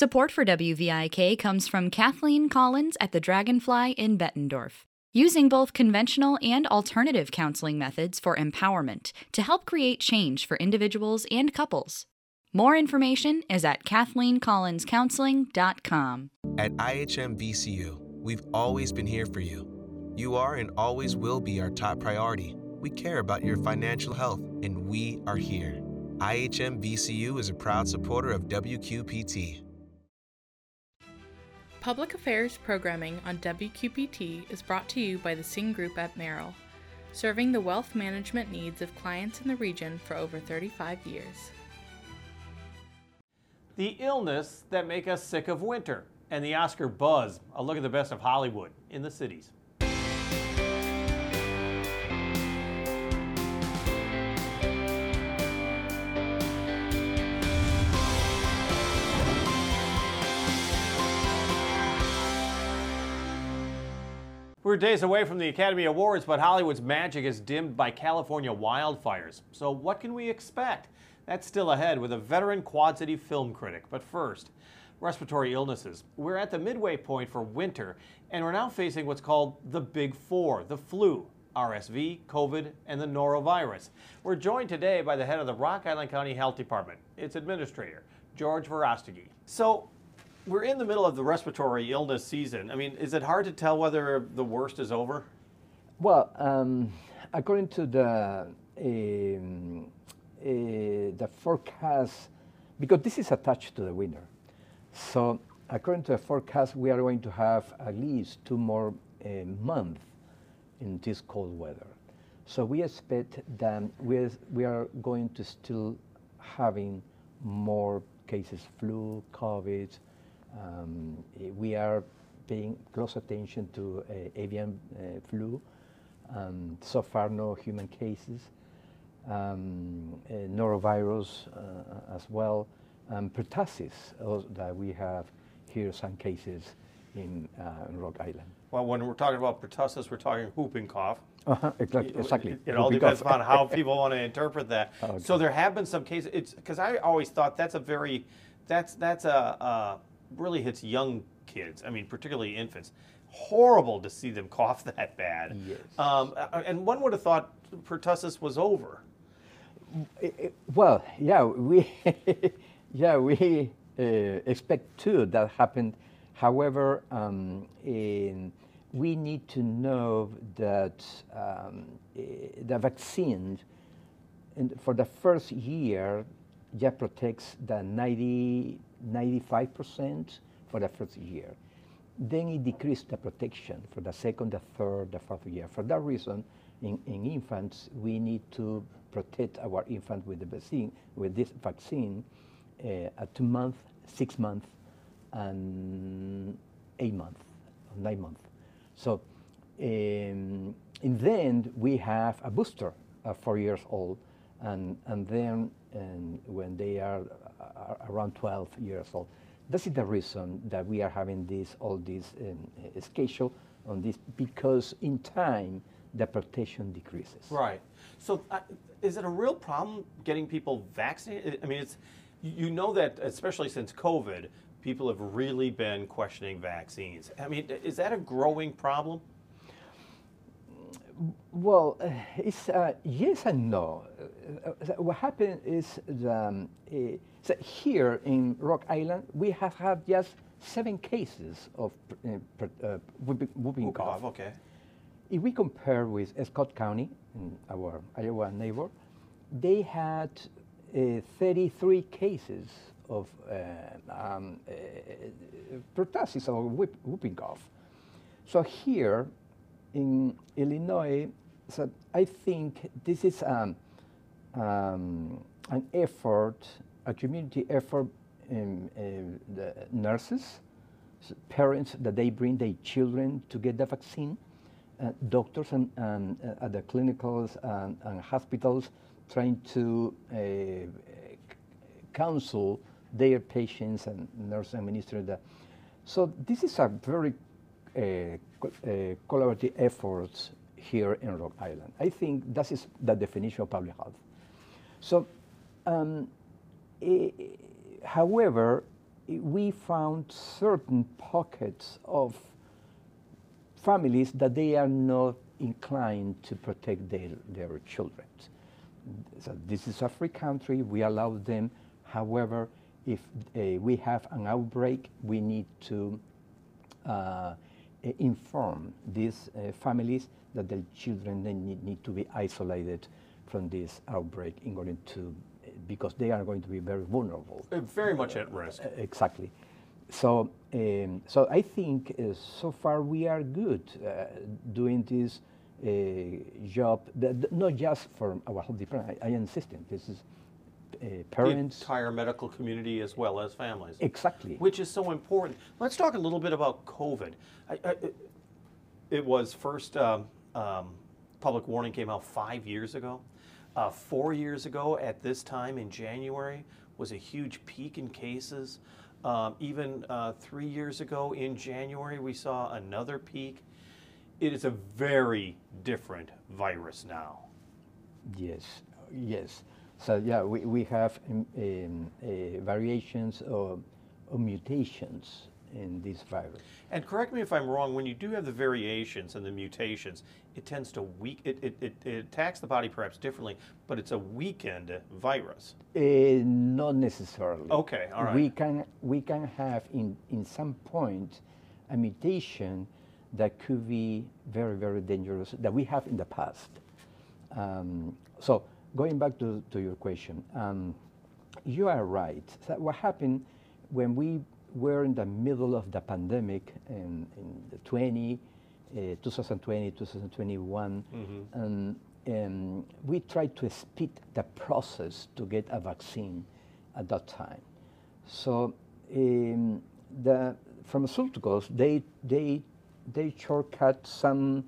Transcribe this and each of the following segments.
Support for WVIK comes from Kathleen Collins at the Dragonfly in Bettendorf, using both conventional and alternative counseling methods for empowerment to help create change for individuals and couples. More information is at KathleenCollinsCounseling.com. At IHM-VCU, we've always been here for you. You are and always will be our top priority. We care about your financial health, and we are here. IHM-VCU is a proud supporter of WQPT. Public Affairs programming on WQPT is brought to you by the Singh Group at Merrill, serving the wealth management needs of clients in the region for over 35 years. The illness that make us sick of winter, and the Oscar buzz. A look at the best of Hollywood in the cities. We're days away from the Academy Awards, but Hollywood's magic is dimmed by California wildfires. So what can we expect? That's still ahead with a veteran Quad City film critic. But first, respiratory illnesses. We're at the midway point for winter, and we're now facing what's called the Big Four, the flu, RSV, COVID, and the norovirus. We're joined today by the head of the Rock Island County Health Department, its administrator, George Verostegui. So, we're in the middle of the respiratory illness season. I mean, is it hard to tell whether the worst is over? Well, according to the forecast, because this is attached to the winter, so according to the forecast, we are going to have at least 2 more months in this cold weather. So we expect that we are going to still having more cases, flu, COVID. We are paying close attention to avian flu. So far, no human cases. Norovirus as well. Pertussis, that we have here some cases in Rock Island. Well, when we're talking about pertussis, we're talking whooping cough. Exactly. It all depends upon how people want to interpret that. Okay. So there have been some cases. It's because I always thought that's really hits young kids. I mean, particularly infants. Horrible to see them cough that bad. Yes. And one would have thought pertussis was over. Well, yeah, we expect too that happened. However, we need to know that the vaccine, for the first year, protects the 95% for the first year. Then it decreased the protection for the second, the third, the fourth year. For that reason, in infants, we need to protect our infant with the vaccine, with this vaccine, at 2 months, 6 months, and 8 months, 9 months. So, and then we have a booster at 4 years old, and then when they are around 12 years old. This is the reason that we are having all this schedule on this, because in time the protection decreases. Right. So is it a real problem getting people vaccinated? I mean, it's, you know that especially since COVID, people have really been questioning vaccines. I mean, is that a growing problem? Well, it's yes and no. What happened is that here in Rock Island, we have had just 7 cases of whooping cough. Okay. If we compare with Scott County, our Iowa neighbor, they had 33 cases of pertussis or whooping cough. So here in Illinois, so I think this is an effort, a community effort in the nurses, parents, that they bring their children to get the vaccine, doctors and at the clinicals and hospitals trying to counsel their patients and nurse administer that. So this is a very collaborative efforts here in Rock Island. I think that is the definition of public health. So, however, we found certain pockets of families that they are not inclined to protect their children. So this is a free country, we allow them. However, if we have an outbreak, we need to inform these families that the children they need to be isolated from this outbreak in order to, because they are going to be very vulnerable. Very much at risk. Exactly. So, so I think so far we are good doing this job, not just for our health department. I insist on this is parents. The entire medical community as well as families. Exactly. Which is so important. Let's talk a little bit about COVID. It was first, public warning came out 5 years ago. 4 years ago at this time in January was a huge peak in cases. Even 3 years ago in January, we saw another peak. It is a very different virus now. Yes, yes. So yeah, we have variations or mutations in this virus. And correct me if I'm wrong, when you do have the variations and the mutations, it tends to it attacks the body perhaps differently, but it's a weakened virus. Not necessarily. Okay, all right. We can have in some point a mutation that could be very, very dangerous that we have in the past. So going back to your question, you are right. So what happened when we were in the middle of the pandemic in 2020, 2021, and we tried to speed the process to get a vaccine at that time. So the pharmaceuticals, they shortcut some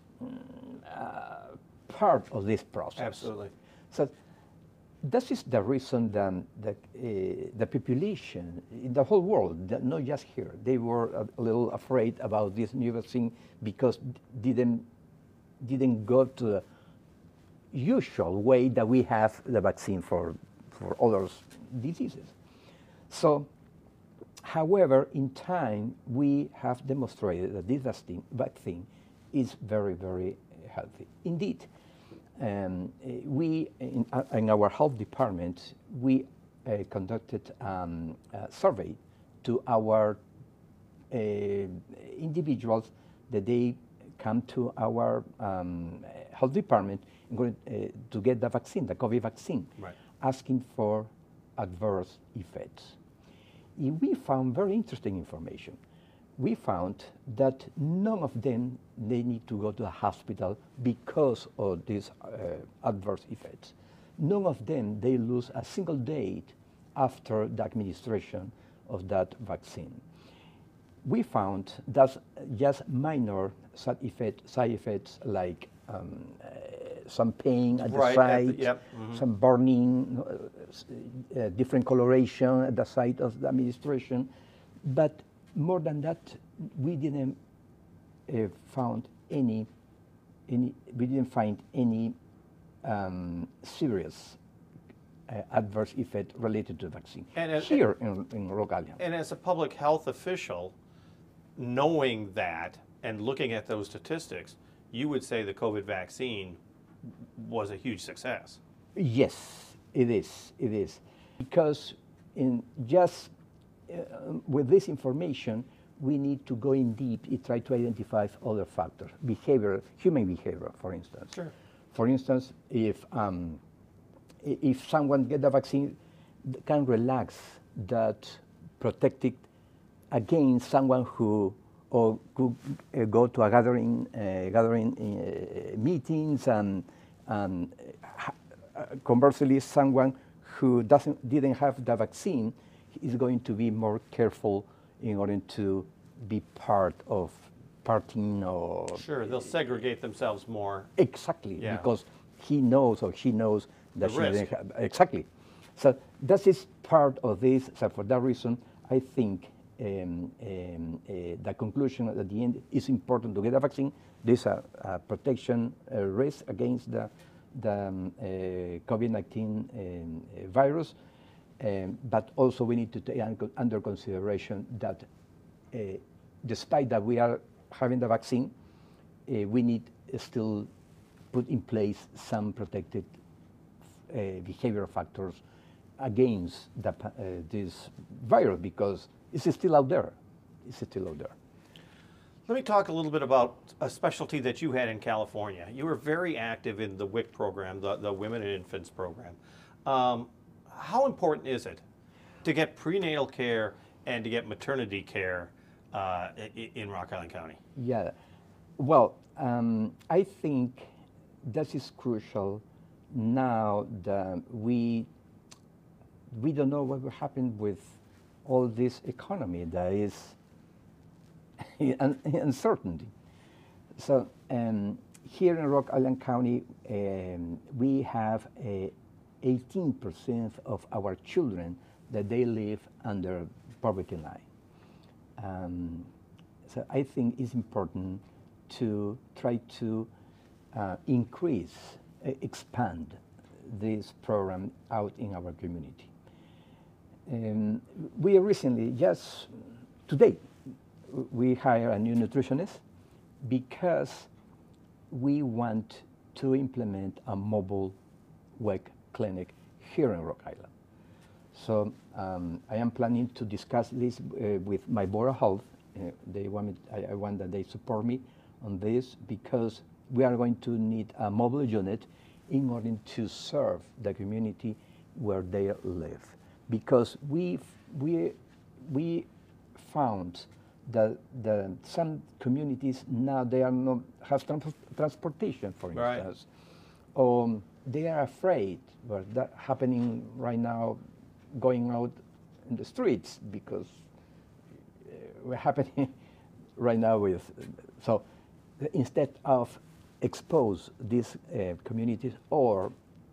part of this process. Absolutely. So this is the reason that the population in the whole world, not just here, they were a little afraid about this new vaccine because didn't go to the usual way that we have the vaccine for other diseases. So, however, in time, we have demonstrated that this vaccine is very, very healthy. Indeed, we, in our health department, we conducted a survey to our individuals that they come to our health department to get the vaccine, the COVID vaccine, right, asking for adverse effects. We found very interesting information. We found that none of them, they need to go to the hospital because of these adverse effects. None of them, they lose a single day after the administration of that vaccine. We found that just minor side effects like some pain at the site, some burning, different coloration at the site of the administration, but more than that, we didn't find any serious adverse effect related to the vaccine here in Rock Island. And as a public health official, knowing that and looking at those statistics, you would say the COVID vaccine was a huge success. Yes, it is. It is because in just with this information, we need to go in deep and try to identify other factors, human behavior, for instance. Sure. For instance, if someone gets the vaccine, can relax that protected against someone who or could go to a gathering meetings and conversely, someone who didn't have the vaccine is going to be more careful in order to be part of partying or... Sure, they'll segregate themselves more. Exactly, yeah, because he knows or she knows that the she risk. didn't have... Exactly. So that is part of this. So for that reason, I think the conclusion at the end is important to get a vaccine. There's a protection risk against the COVID-19 virus. But also we need to take under consideration that despite that we are having the vaccine, we need still put in place some protected behavioral factors against this virus, because it's still out there. It's still out there. Let me talk a little bit about a specialty that you had in California. You were very active in the WIC program, the Women and Infants program. How important is it to get prenatal care and to get maternity care in Rock Island County? Yeah, well, I think that is crucial now that we don't know what will happen with all this economy that is uncertainty. So here in Rock Island County, we have 18% of our children that they live under poverty line. So I think it's important to try to expand this program out in our community. We recently, just today, we hired a new nutritionist because we want to implement a mobile WIC clinic here in Rock Island. So I am planning to discuss this with my Board of Health. I want that they support me on this, because we are going to need a mobile unit in order to serve the community where they live. Because we found that some communities now they are not have transportation, for instance, or they are afraid. But that happening right now, going out in the streets, because we're happening right now with. So instead of expose these communities, or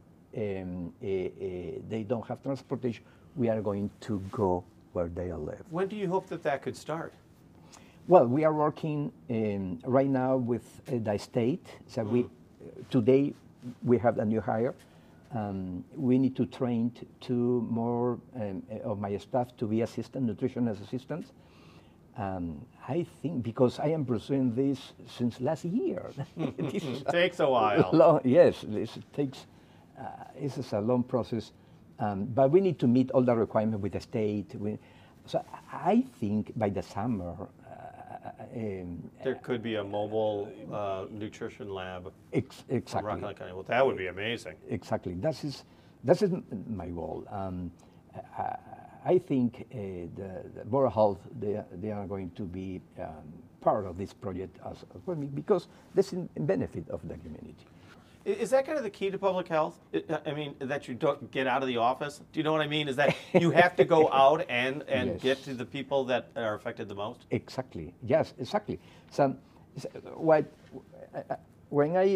they don't have transportation, we are going to go where they live. When do you hope that could start? Well, we are working right now with the state. So today we have a new hire. We need to train two more of my staff to be nutritionist assistants. I think because I am pursuing this since last year. It takes a while. Yes, it takes. This is a long process, but we need to meet all the requirements with the state. So I think by the summer. There could be a mobile nutrition lab. Exactly. From Rock Island County. Well, that would be amazing. Exactly. That is my goal. I think the Board of Health, they are going to be part of this project as well, because this is in benefit of the community. Is that kind of the key to public health? I mean, that you don't get out of the office? Do you know what I mean? Is that you have to go out and Yes. get to the people that are affected the most? Exactly. Yes, exactly. So, when I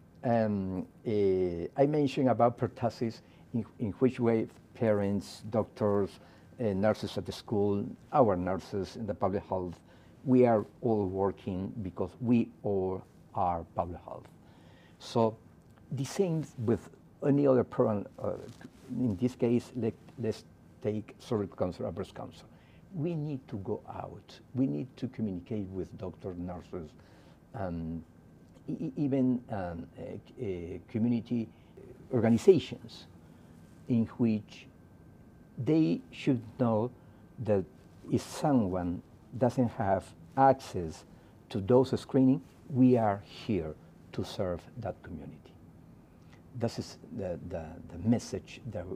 mentioned about pertussis, in which way parents, doctors, nurses at the school, our nurses in the public health, we are all working because we all are public health. So the same with any other program. In this case, let's take cervical cancer or breast cancer. We need to go out. We need to communicate with doctors, nurses, even community organizations, in which they should know that if someone doesn't have access to those screening, we are here to serve that community. This is the message that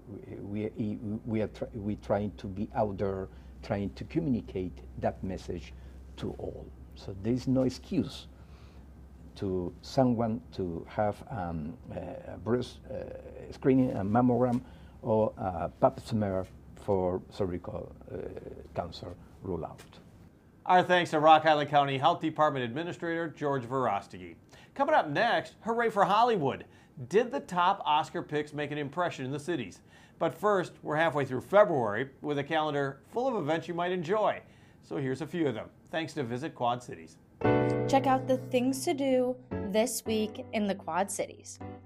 we trying to be out there, trying to communicate that message to all. So there is no excuse to someone to have a breast screening, a mammogram, or a pap smear for cervical cancer rule out. Our thanks to Rock Island County Health Department Administrator George Verostegui. Coming up next, hooray for Hollywood. Did the top Oscar picks make an impression in the cities? But first, we're halfway through February with a calendar full of events you might enjoy. So here's a few of them, thanks to Visit Quad Cities. Check out the things to do this week in the Quad Cities.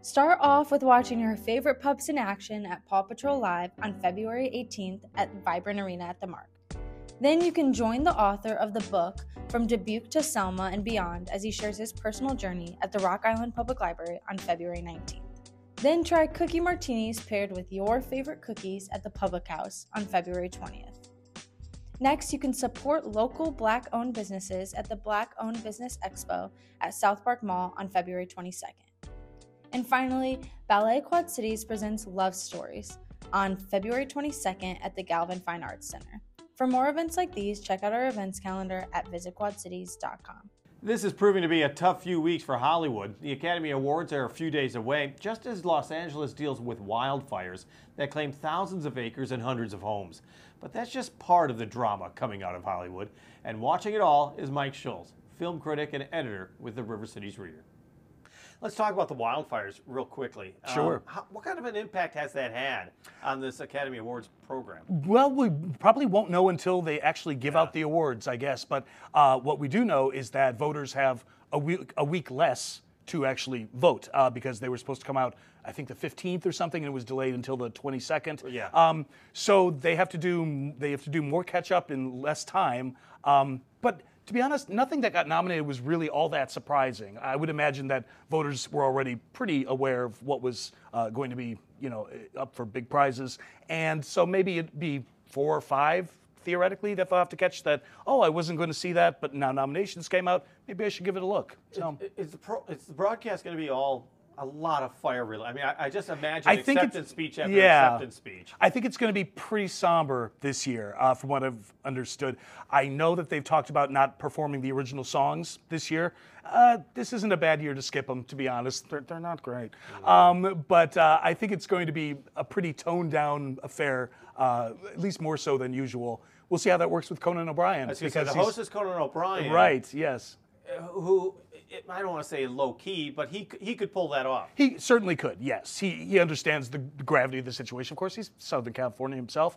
Start off with watching your favorite pups in action at Paw Patrol Live on February 18th at Vibrant Arena at the Mark. Then you can join the author of the book From Dubuque to Selma and Beyond as he shares his personal journey at the Rock Island Public Library on February 19th. Then try cookie martinis paired with your favorite cookies at the Public House on February 20th. Next, you can support local Black-owned businesses at the Black-owned Business Expo at South Park Mall on February 22nd. And finally, Ballet Quad Cities presents Love Stories on February 22nd at the Galvin Fine Arts Center. For more events like these, check out our events calendar at visitquadcities.com. This is proving to be a tough few weeks for Hollywood. The Academy Awards are a few days away, just as Los Angeles deals with wildfires that claim thousands of acres and hundreds of homes. But that's just part of the drama coming out of Hollywood. And watching it all is Mike Schulz, film critic and editor with the River Cities Reader. Let's talk about the wildfires real quickly. Sure. What kind of an impact has that had on this Academy Awards program? Well, we probably won't know until they actually give out the awards, I guess. But what we do know is that voters have a week less to actually vote because they were supposed to come out, I think, the 15th or something, and it was delayed until the 22nd. Yeah. So they have to do more catch up in less time. But to be honest, nothing that got nominated was really all that surprising. I would imagine that voters were already pretty aware of what was going to be, up for big prizes. And so maybe it'd be 4 or 5, theoretically, that they'll have to catch that, oh, I wasn't going to see that, but now nominations came out, maybe I should give it a look. So Is the broadcast going to be all a lot of fire related? I mean, I just imagine acceptance speech after acceptance speech. I think it's going to be pretty somber this year, from what I've understood. I know that they've talked about not performing the original songs this year. This isn't a bad year to skip them, to be honest. They're not great. But I think it's going to be a pretty toned down affair, at least more so than usual. We'll see how that works with Conan O'Brien. Because the host is Conan O'Brien. Right, yes. Who, I don't want to say low key, but he could pull that off. He certainly could, yes. He understands the gravity of the situation. Of course, he's Southern California himself.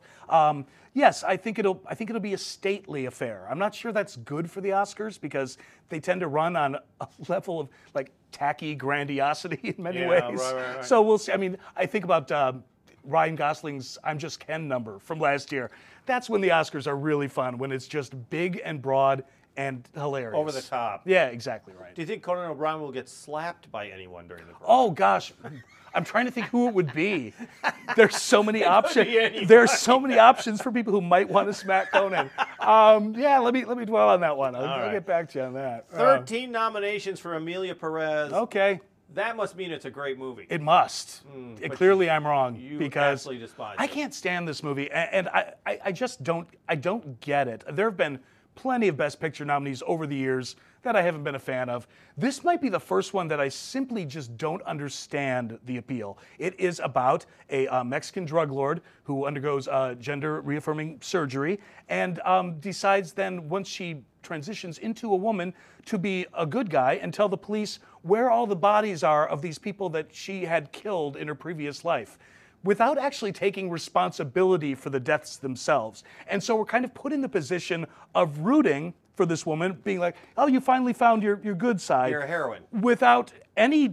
Yes, I think it'll be a stately affair. I'm not sure that's good for the Oscars because they tend to run on a level of like tacky grandiosity in many ways. Right. So we'll see. I mean, I think about Ryan Gosling's I'm Just Ken number from last year. That's when the Oscars are really fun, when it's just big and broad and hilarious. Over the top. Yeah, exactly right. Do you think Conan O'Brien will get slapped by anyone during the program? Oh, gosh. I'm trying to think who it would be. There's so many options. There's so many options for people who might want to smack Conan. Yeah, let me dwell on that one. I'll get back to you on that. 13 nominations for Emilia Perez. Okay. That must mean it's a great movie. It must. Clearly, I'm wrong because absolutely despise I it. can't stand this movie, and I just don't. I don't get it. There have been plenty of Best Picture nominees over the years that I haven't been a fan of. This might be the first one that I simply just don't understand the appeal. It is about a Mexican drug lord who undergoes gender reaffirming surgery and decides then, once she transitions into a woman, to be a good guy and tell the police where all the bodies are of these people that she had killed in her previous life, without actually taking responsibility for the deaths themselves. And so we're kind of put in the position of rooting for this woman, being like, oh, you finally found your good side. You're a heroine. Without any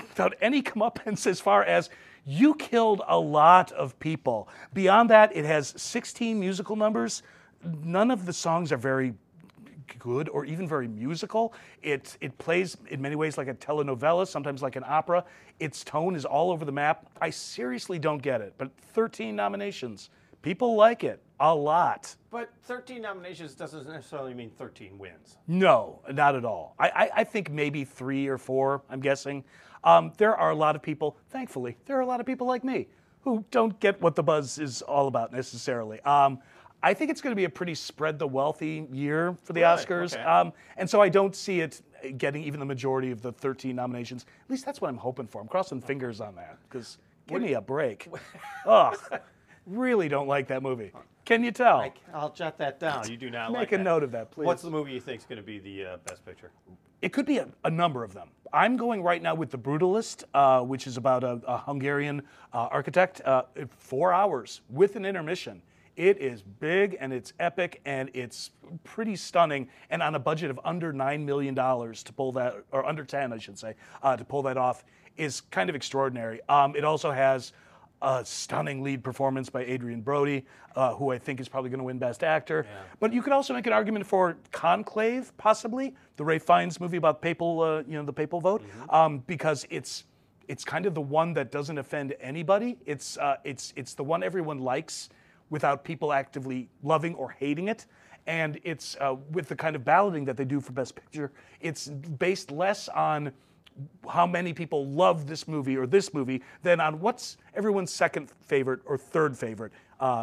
comeuppance as far as you killed a lot of people. Beyond that, it has 16 musical numbers. None of the songs are very good or even very musical. It plays in many ways like a telenovela, sometimes like an opera. Its tone is all over the map. I seriously don't get it, but 13 nominations. People like it a lot. But 13 nominations doesn't necessarily mean 13 wins. No, not at all. I think maybe 3 or 4, I'm guessing. There are a lot of people, thankfully, there are a lot of people like me who don't get what the buzz is all about necessarily. I think it's going to be a pretty spread the wealthy year for the Oscars. Okay. And so I don't see it getting even the majority of the 13 nominations. At least that's what I'm hoping for. I'm crossing fingers on that because give me a break. Ugh, really don't like that movie. Can you tell? I'll jot that down. You do not like Make a note of that, please. What's the movie you think is going to be the Best Picture? It could be a number of them. I'm going right now with The Brutalist, which is about a Hungarian architect. 4 hours with an intermission. It is big and it's epic and it's pretty stunning, and on a budget of under $9 million to pull that, or under 10, I should say, to pull that off. is kind of extraordinary. It also has a stunning lead performance by Adrian Brody, who I think is probably going to win Best Actor. Yeah. But you could also make an argument for Conclave, possibly, the Ralph Fiennes movie about papal, the papal vote, because it's kind of the one that doesn't offend anybody. It's the one everyone likes without people actively loving or hating it. And it's with the kind of balloting that they do for Best Picture, it's based less on how many people love this movie or this movie than on what's everyone's second favorite or third favorite.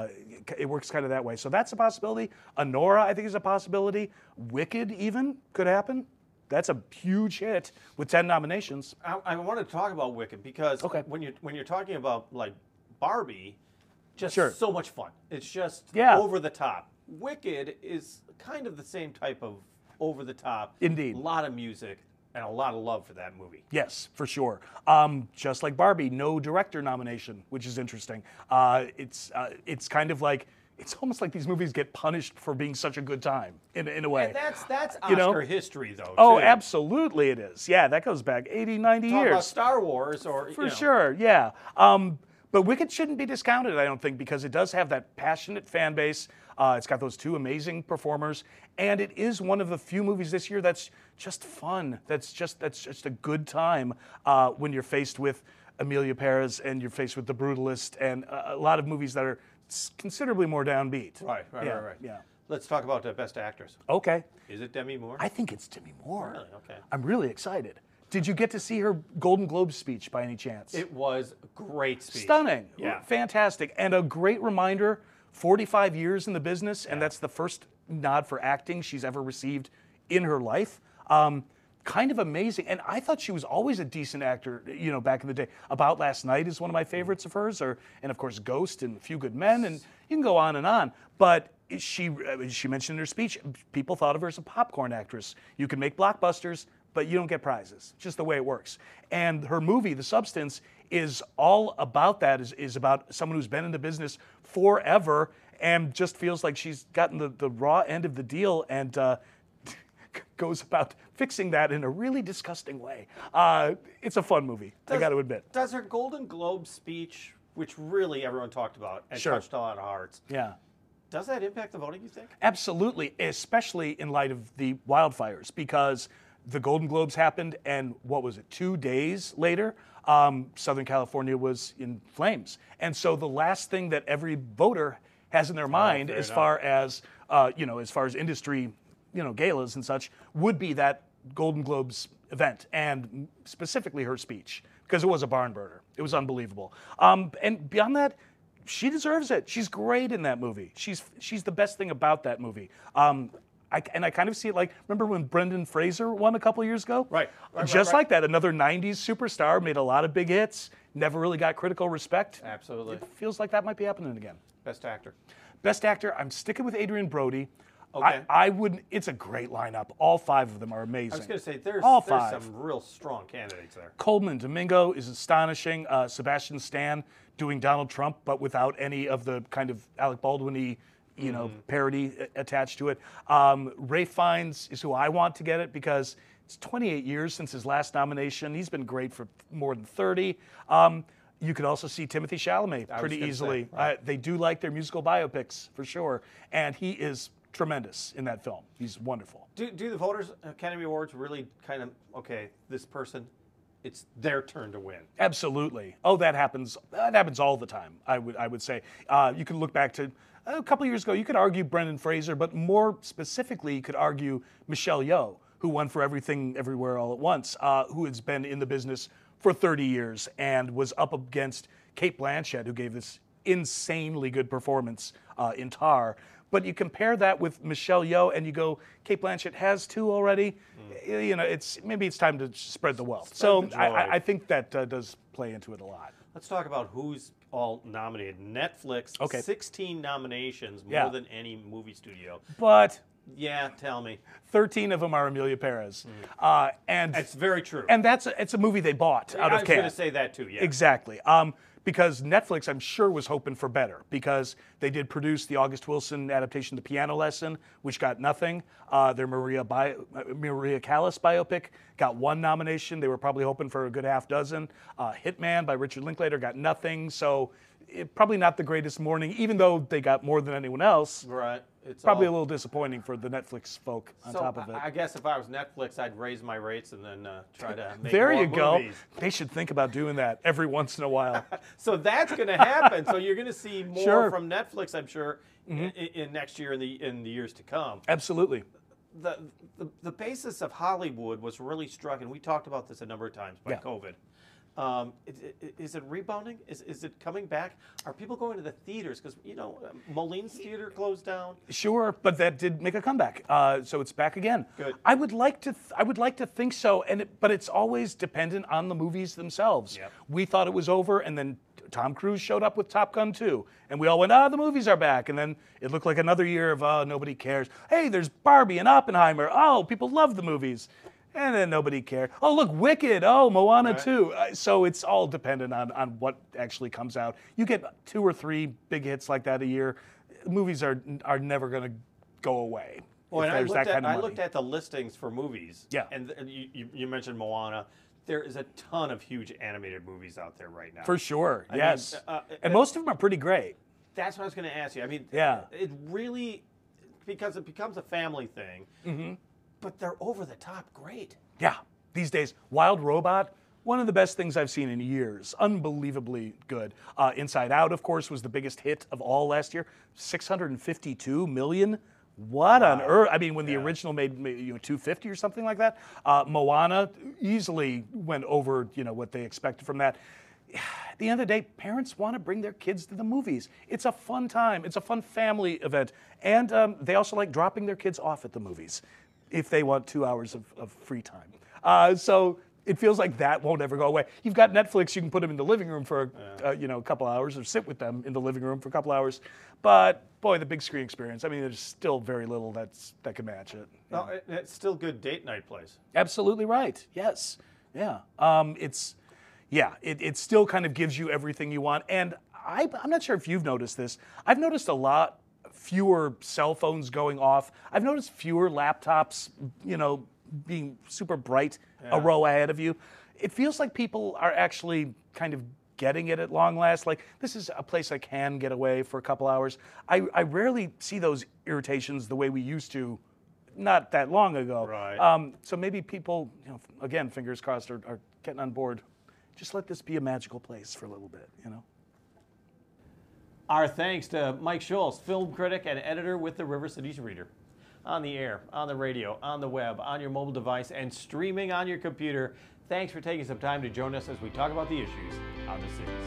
It works kind of that way. So that's a possibility. Anora, I think, is a possibility. Wicked, even, could happen. That's a huge hit with 10 nominations. I want to talk about Wicked because when you're talking about like Barbie, just so much fun. It's just over the top. Wicked is kind of the same type of over the top. Indeed. A lot of music and a lot of love for that movie. Yes, for sure. Just like Barbie, no director nomination, which is interesting. It's kind of like, it's almost like these movies get punished for being such a good time in a way. And that's Oscar history, though. Oh, too. Absolutely it is. Yeah, that goes back 80, 90 Talk years. about Star Wars or For sure, yeah. But Wicked shouldn't be discounted, I don't think, because it does have that passionate fan base. It's got those two amazing performers, and it is one of the few movies this year that's just fun. That's just a good time when you're faced with Emilia Perez and you're faced with The Brutalist and a lot of movies that are considerably more downbeat. Right. Yeah. Let's talk about Best Actress. Okay. Is it Demi Moore? I think it's Demi Moore. Really? Okay. I'm really excited. Did you get to see her Golden Globe speech by any chance? It was a great speech. Stunning. Yeah. Fantastic. And a great reminder, 45 years in the business, and that's the first nod for acting she's ever received in her life. Kind of amazing. And I thought she was always a decent actor, back in the day. About Last Night is one of my favorites of hers, and of course Ghost and A Few Good Men, and you can go on and on. But she mentioned in her speech, people thought of her as a popcorn actress. You can make blockbusters, but you don't get prizes. Just the way it works. And her movie, The Substance, is all about that, is about someone who's been in the business forever and just feels like she's gotten the raw end of the deal and goes about fixing that in a really disgusting way. It's a fun movie, I got to admit. Does her Golden Globe speech, which really everyone talked about and touched a lot of hearts, does that impact the voting, you think? Absolutely, especially in light of the wildfires, because the Golden Globes happened, and what was it, 2 days later, Southern California was in flames. And so the last thing that every voter has in their mind, as far as industry, galas and such, would be that Golden Globes event, and specifically her speech, because it was a barn burner. It was unbelievable. And beyond that, she deserves it. She's great in that movie. She's the best thing about that movie. I kind of see it like, remember when Brendan Fraser won a couple years ago? Right. Like that, another 90s superstar, made a lot of big hits, never really got critical respect. Absolutely. It feels like that might be happening again. Best Actor. Best Actor, I'm sticking with Adrian Brody. Okay. I wouldn't, it's a great lineup. All 5 of them are amazing. I was going to say, there's some real strong candidates there. Coleman Domingo is astonishing. Sebastian Stan doing Donald Trump, but without any of the kind of Alec Baldwin-y parody attached to it. Ralph Fiennes is who I want to get it because it's 28 years since his last nomination. He's been great for more than 30. You could also see Timothée Chalamet pretty easily. They do like their musical biopics, for sure. And he is tremendous in that film. He's wonderful. Do the voters, Academy Awards, really kind of, this person, it's their turn to win? Absolutely. Oh, that happens. That happens all the time, I would say. You can look back to a couple of years ago, you could argue Brendan Fraser, but more specifically, you could argue Michelle Yeoh, who won for Everything Everywhere All at Once, who has been in the business for 30 years and was up against Cate Blanchett, who gave this insanely good performance in Tar. But you compare that with Michelle Yeoh, and you go, Cate Blanchett has 2 already. Maybe it's time to spread the wealth. I think that does play into it a lot. Let's talk about who's all nominated. Netflix, 16 nominations, more than any movie studio. But yeah, tell me. 13 of them are Emilia Perez. And it's very true. And it's a movie they bought out of Cannes. I was going to say that too, yeah. Exactly. because Netflix, I'm sure, was hoping for better, because they did produce the August Wilson adaptation, The Piano Lesson, which got nothing. Their Maria Callas biopic got 1 nomination. They were probably hoping for a good half dozen. Hitman by Richard Linklater got nothing. So probably not the greatest morning, even though they got more than anyone else. Right. It's probably a little disappointing for the Netflix folk on so top of it. I guess if I was Netflix, I'd raise my rates and then try to make there more you go. movies. They should think about doing that every once in a while. So that's going to happen. So you're going to see more Sure. from Netflix, I'm sure, in next year and in the years to come. Absolutely. The basis of Hollywood was really struck, and we talked about this a number of times by Yeah. COVID. Is it rebounding? Is it coming back? Are people going to the theaters? Because, Moline's theater closed down. Sure, but that did make a comeback, so it's back again. Good. I would like to think so, but it's always dependent on the movies themselves. Yep. We thought it was over, and then Tom Cruise showed up with Top Gun 2, and we all went, the movies are back, and then it looked like another year of nobody cares. Hey, there's Barbie and Oppenheimer. Oh, people love the movies. And then nobody cared. Oh, look, Wicked. Oh, Moana 2. So it's all dependent on what actually comes out. You get 2 or 3 big hits like that a year. Movies are never going to go away. Well, if and there's that kind of I money. looked at the listings for movies. Yeah. And you mentioned Moana. There is a ton of huge animated movies out there right now. For sure, I mean, yes. And most of them are pretty great. That's what I was going to ask you. I mean, Yeah. it really, because it becomes a family thing, but they're over the top great. Yeah, these days, Wild Robot, one of the best things I've seen in years. Unbelievably good. Inside Out, of course, was the biggest hit of all last year. 652 million. What on earth? I mean, when the original made 250 or something like that. Moana easily went over what they expected from that. At the end of the day, parents want to bring their kids to the movies. It's a fun time. It's a fun family event. And they also like dropping their kids off at the movies if they want 2 hours of free time. So it feels like that won't ever go away. You've got Netflix. You can put them in the living room for a couple hours, or sit with them in the living room for a couple hours. But boy, the big screen experience. I mean, there's still very little that can match it. No, it's still good date night place. Absolutely right. Yes. Yeah. It still kind of gives you everything you want. And I'm not sure if you've noticed this. I've noticed a lot fewer cell phones going off. I've noticed fewer laptops, being super bright a row ahead of you. It feels like people are actually kind of getting it at long last. Like, this is a place I can get away for a couple hours. I rarely see those irritations the way we used to not that long ago. Right. So maybe people, again, fingers crossed, are getting on board. Just let this be a magical place for a little bit, Our thanks to Mike Schultz, film critic and editor with the River Cities Reader. On the air, on the radio, on the web, on your mobile device, and streaming on your computer. Thanks for taking some time to join us as we talk about the issues on the cities.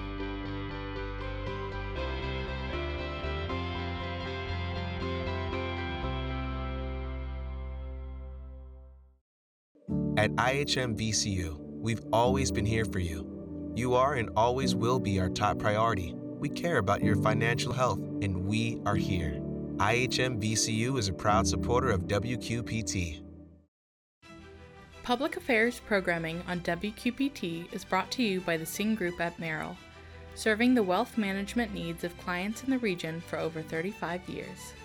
At IHM VCU, we've always been here for you. You are and always will be our top priority. We care about your financial health, and we are here. IHM VCU is a proud supporter of WQPT. Public Affairs programming on WQPT is brought to you by the Sing Group at Merrill, serving the wealth management needs of clients in the region for over 35 years.